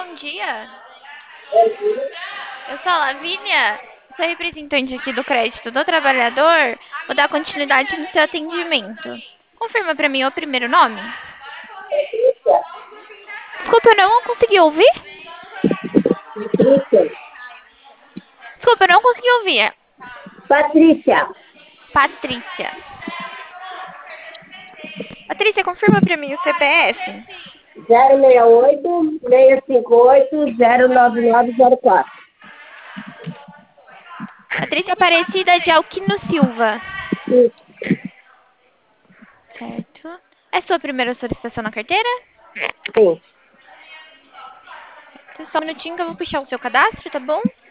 bom dia. Eu sou a Lavínia, sou representante aqui do Crédito do Trabalhador. Vou dar continuidade no seu atendimento. Confirma para mim o primeiro nome. Desculpa, eu não consegui ouvir. Patrícia. Desculpa, eu não consegui ouvir. Patrícia. Patrícia. Patrícia, confirma para mim o CPF. 068-658-09904. Patrícia Aparecida de Alquino Silva. Certo. É sua primeira solicitação na carteira? Sim. Só um minutinho que eu vou puxar o seu cadastro, tá bom?